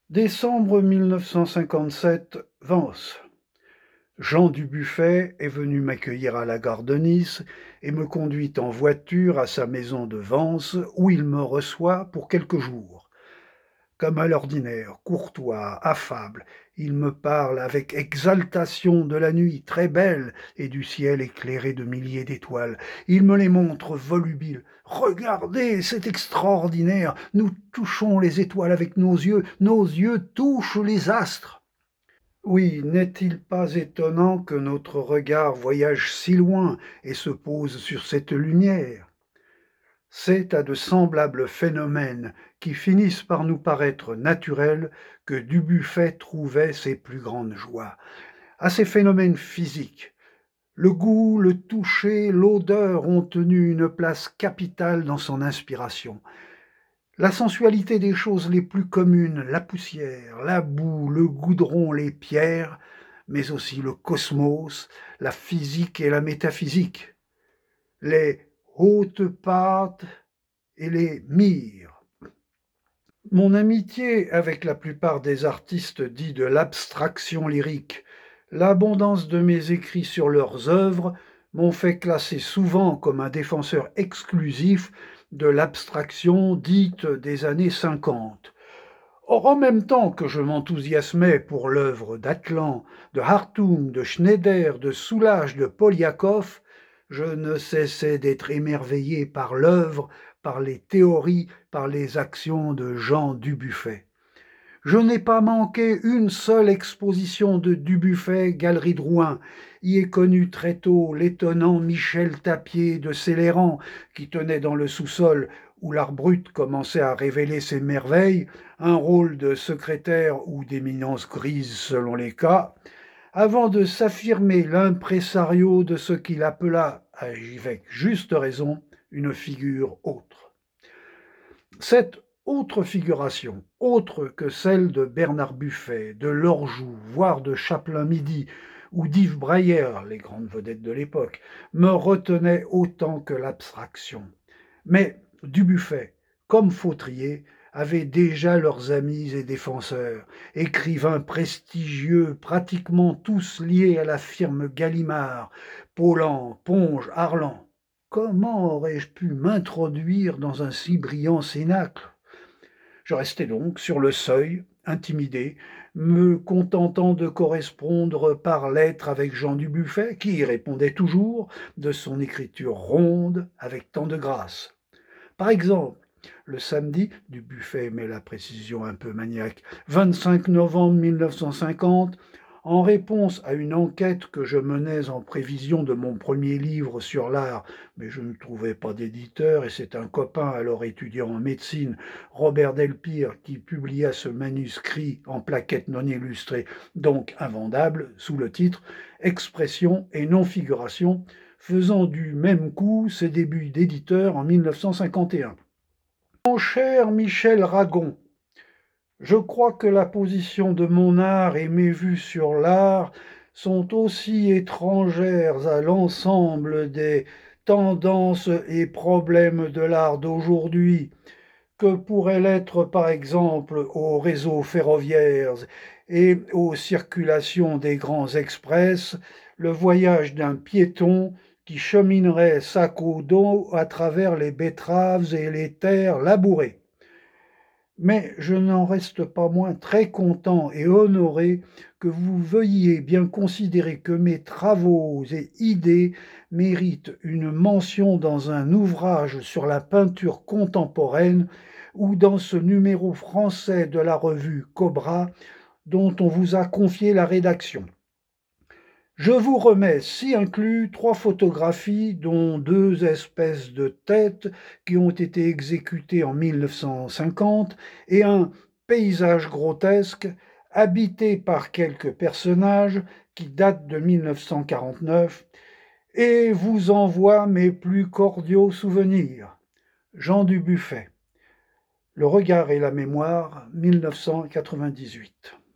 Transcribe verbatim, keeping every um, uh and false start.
Décembre mille neuf cent cinquante-sept, Vence. Jean Dubuffet est venu m'accueillir à la gare de Nice et me conduit en voiture à sa maison de Vence où il me reçoit pour quelques jours. Comme à l'ordinaire, courtois, affable, il me parle avec exaltation de la nuit très belle et du ciel éclairé de milliers d'étoiles. Il me les montre volubiles. Regardez, c'est extraordinaire. Nous touchons les étoiles avec nos yeux. Nos yeux touchent les astres. Oui, n'est-il pas étonnant que notre regard voyage si loin et se pose sur cette lumière? C'est à de semblables phénomènes qui finissent par nous paraître naturels que Dubuffet trouvait ses plus grandes joies. À ces phénomènes physiques, le goût, le toucher, l'odeur ont tenu une place capitale dans son inspiration. La sensualité des choses les plus communes, la poussière, la boue, le goudron, les pierres, mais aussi le cosmos, la physique et la métaphysique, les hautes pâtes et les myrrhes. Mon amitié avec la plupart des artistes dits de l'abstraction lyrique, l'abondance de mes écrits sur leurs œuvres m'ont fait classer souvent comme un défenseur exclusif de l'abstraction dite des années cinquante. Or, en même temps que je m'enthousiasmais pour l'œuvre d'Atlan, de Hartung, de Schneider, de Soulages, de Poliakov, je ne cessais d'être émerveillé par l'œuvre, par les théories, par les actions de Jean Dubuffet. Je n'ai pas manqué une seule exposition de Dubuffet, Galerie de Rouen. Y ai connu très tôt l'étonnant Michel Tapier de Céléran, qui tenait dans le sous-sol, où l'art brut commençait à révéler ses merveilles, un rôle de secrétaire ou d'éminence grise selon les cas, avant de s'affirmer l'impresario de ce qu'il appela, avec juste raison, une figure autre. Cette autre figuration, autre que celle de Bernard Buffet, de Lorjou, voire de Chaplin-Midi ou d'Yves Brayer, les grandes vedettes de l'époque, me retenait autant que l'abstraction. Mais Dubuffet, comme Fautrier, avaient déjà leurs amis et défenseurs, écrivains prestigieux, pratiquement tous liés à la firme Gallimard, Paulan, Ponge, Arlan. Comment aurais-je pu m'introduire dans un si brillant cénacle? Je restai donc sur le seuil, intimidé, me contentant de correspondre par lettres avec Jean Dubuffet, qui y répondait toujours, de son écriture ronde, avec tant de grâce. Par exemple, le samedi, Dubuffet aimait la précision un peu maniaque, vingt-cinq novembre mille neuf cent cinquante, en réponse à une enquête que je menais en prévision de mon premier livre sur l'art, mais je ne trouvais pas d'éditeur, et c'est un copain alors étudiant en médecine, Robert Delpire, qui publia ce manuscrit en plaquette non illustrée, donc invendable, sous le titre « Expression et non-figuration », faisant du même coup ses débuts d'éditeur en mille neuf cent cinquante et un. Mon cher Michel Ragon, je crois que la position de mon art et mes vues sur l'art sont aussi étrangères à l'ensemble des tendances et problèmes de l'art d'aujourd'hui que pourrait l'être par exemple aux réseaux ferroviaires et aux circulations des grands express, le voyage d'un piéton qui cheminerait sac au dos à travers les betteraves et les terres labourées. Mais je n'en reste pas moins très content et honoré que vous veuilliez bien considérer que mes travaux et idées méritent une mention dans un ouvrage sur la peinture contemporaine ou dans ce numéro français de la revue Cobra dont on vous a confié la rédaction. Je vous remets ci inclus trois photographies, dont deux espèces de têtes qui ont été exécutées en mille neuf cent cinquante et un paysage grotesque habité par quelques personnages qui datent de mille neuf cent quarante-neuf et vous envoie mes plus cordiaux souvenirs. Jean Dubuffet. Le regard et la mémoire, mille neuf cent quatre-vingt-dix-huit.